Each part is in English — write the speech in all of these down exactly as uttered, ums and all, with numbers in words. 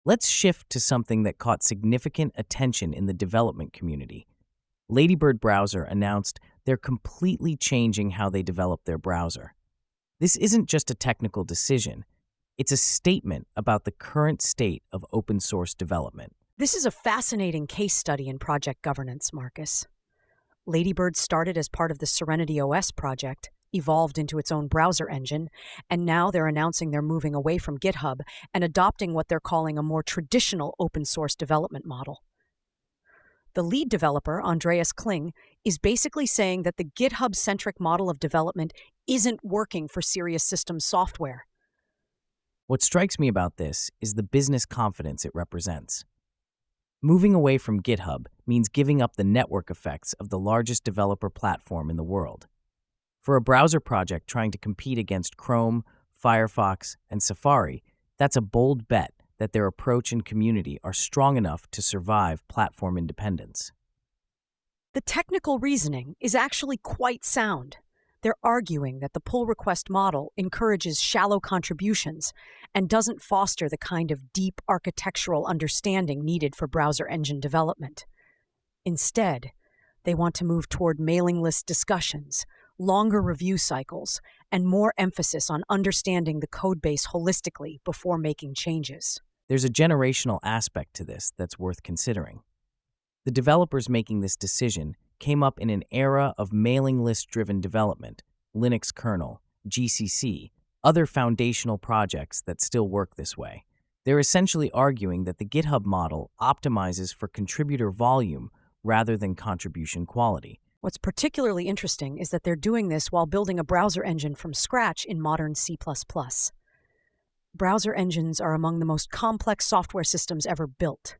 Let's shift to something that caught significant attention in the development community. Ladybird Browser announced they're completely changing how they develop their browser. This isn't just a technical decision, it's a statement about the current state of open source development. This is a fascinating case study in project governance, Marcus. Ladybird started as part of the Serenity O S project, evolved into its own browser engine, and now they're announcing they're moving away from GitHub and adopting what they're calling a more traditional open source development model. The lead developer, Andreas Kling, is basically saying that the GitHub-centric model of development isn't working for serious systems software. What strikes me about this is the business confidence it represents. Moving away from GitHub means giving up the network effects of the largest developer platform in the world. For a browser project trying to compete against Chrome, Firefox, and Safari, that's a bold bet that their approach and community are strong enough to survive platform independence. The technical reasoning is actually quite sound. They're arguing that the pull request model encourages shallow contributions and doesn't foster the kind of deep architectural understanding needed for browser engine development. Instead, they want to move toward mailing list discussions, longer review cycles, and more emphasis on understanding the codebase holistically before making changes. There's a generational aspect to this that's worth considering. The developers making this decision came up in an era of mailing list-driven development, Linux kernel, G C C, other foundational projects that still work this way. They're essentially arguing that the GitHub model optimizes for contributor volume rather than contribution quality. What's particularly interesting is that they're doing this while building a browser engine from scratch in modern C plus plus. Browser engines are among the most complex software systems ever built.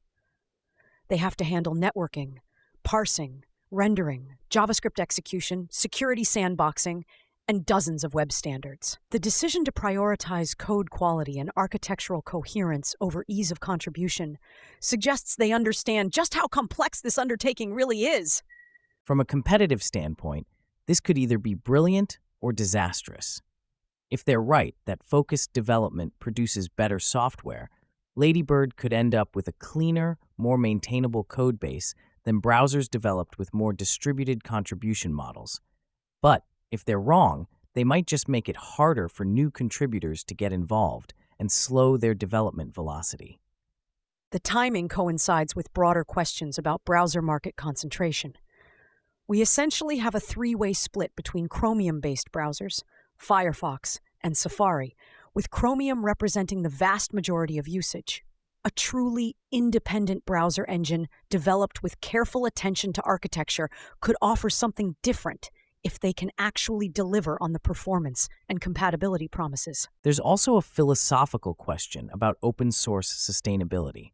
They have to handle networking, parsing, rendering, JavaScript execution, security sandboxing, and dozens of web standards. The decision to prioritize code quality and architectural coherence over ease of contribution suggests they understand just how complex this undertaking really is. From a competitive standpoint, this could either be brilliant or disastrous. If they're right that focused development produces better software, Ladybird could end up with a cleaner, more maintainable code base than browsers developed with more distributed contribution models. But if they're wrong, they might just make it harder for new contributors to get involved and slow their development velocity. The timing coincides with broader questions about browser market concentration. We essentially have a three-way split between Chromium-based browsers, Firefox, and Safari, with Chromium representing the vast majority of usage. A truly independent browser engine developed with careful attention to architecture could offer something different if they can actually deliver on the performance and compatibility promises. There's also a philosophical question about open source sustainability.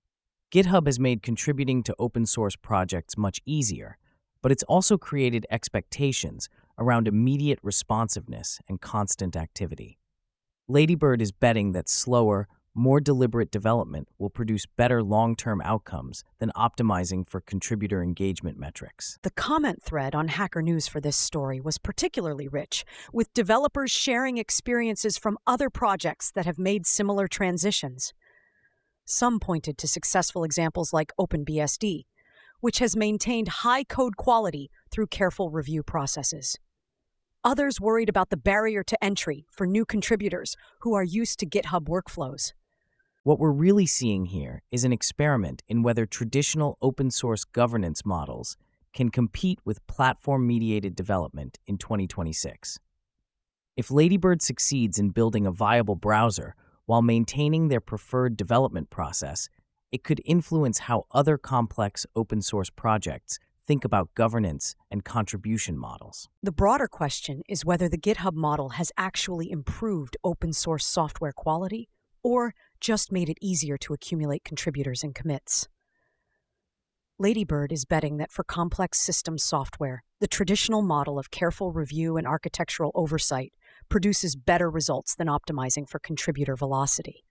GitHub has made contributing to open source projects much easier, but it's also created expectations around immediate responsiveness and constant activity. Ladybird is betting that slower, more deliberate development will produce better long-term outcomes than optimizing for contributor engagement metrics. The comment thread on Hacker News for this story was particularly rich, with developers sharing experiences from other projects that have made similar transitions. Some pointed to successful examples like OpenBSD, which has maintained high code quality through careful review processes. Others worried about the barrier to entry for new contributors who are used to GitHub workflows. What we're really seeing here is an experiment in whether traditional open source governance models can compete with platform-mediated development in twenty twenty-six. If Ladybird succeeds in building a viable browser while maintaining their preferred development process, it could influence how other complex open source projects think about governance and contribution models. The broader question is whether the GitHub model has actually improved open source software quality or just made it easier to accumulate contributors and commits. Ladybird is betting that for complex systems software, the traditional model of careful review and architectural oversight produces better results than optimizing for contributor velocity.